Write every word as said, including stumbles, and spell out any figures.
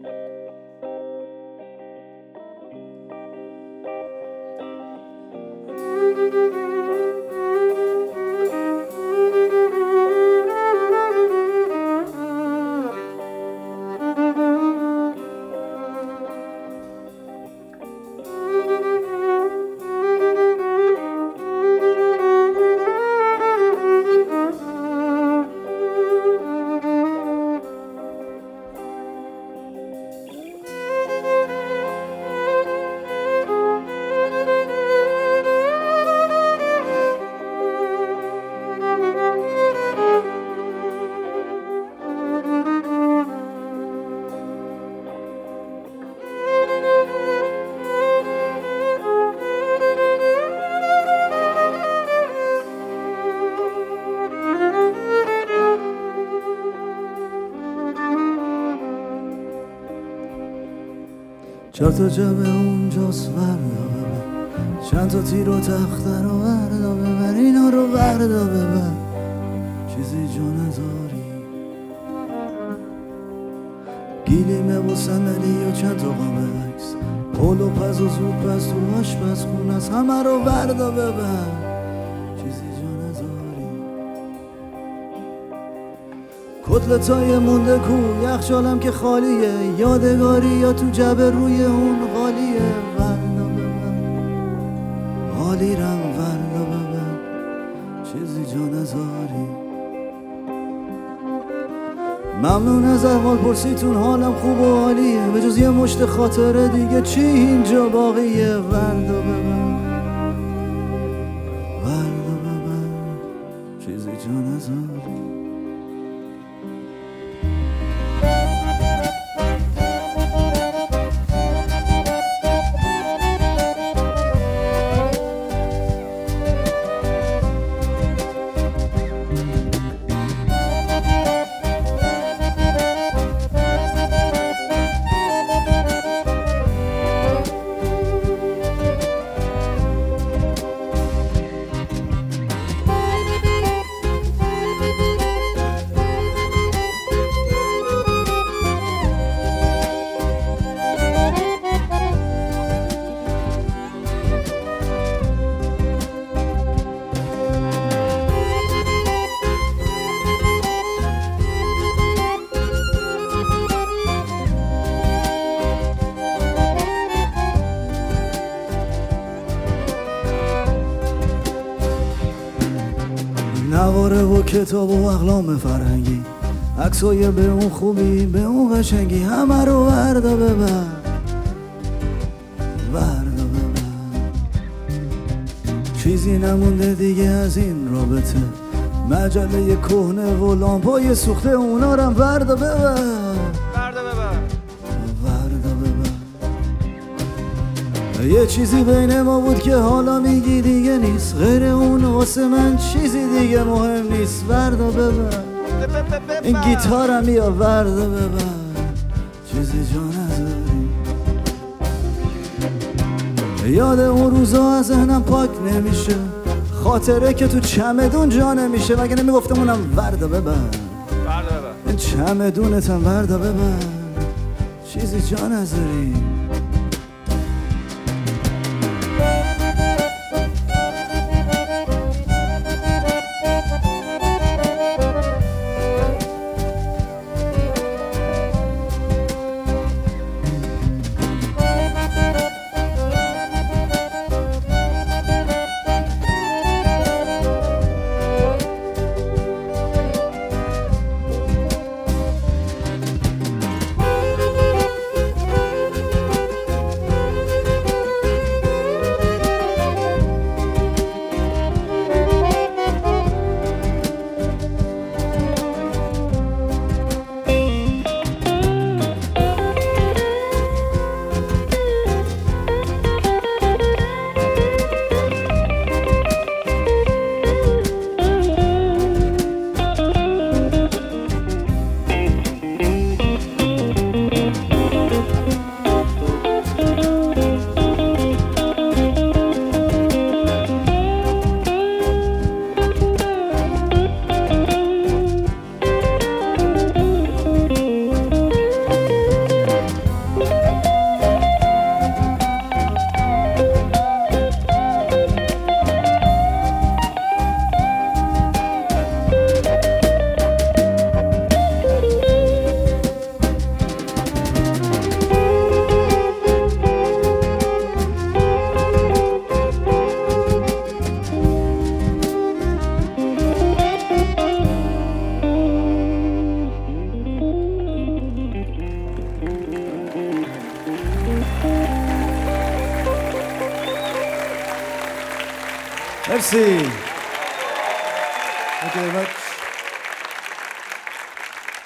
چهار تا جبه اونجاست وردا ببر، چند تا تیر و تخته رو وردا ببر، اینا رو وردا ببر، چیزی جا نذاری. گیلیمه و صندلی و چند تا قاب عکس، پل و پز و زود پز تو آشپزخونه است، همه رو وردا ببر، چیزی جا نذاری. کتلتای مونده کو، یخچالم که خالیه، یادگاری یا تو جبه روی اون خالیه. وردا ببر حالیرم، وردا ببر، چیزی جا نذاری. ممنون از احوال پرسیتون، حالم خوب و عالیه، به جز یه مشت خاطره دیگه چی اینجا باقیه. وردا ببر وردا ببر، چیزی جا نذاری. نواره و کتاب و اقلام فرهنگی، عکسای به اون خوبی به اون قشنگی، همه رو وردا ببر وردا ببر. چیزی نمونده دیگه از این رابطه، مجله کهنه و لامپای سوخته، اونا رم وردا ببر وردا ببر وردا ببر. یه چیزی بین ما بود که حالا میگی دیگه نیست، غیر اون واسه من چیزی دیگه مهم نیست. وردا ببر این گیتارم یا وردا ببر، چیزی جا نذاری. یاد اون روزا از ذهنم پاک نمیشه، خاطره که تو چمدون جا نمیشه، مگه نمیگفتم اونم وردا ببر وردا ببر. این چمدونتم وردا ببر، چیزی جا نذاری. مرسی. Thank you very much.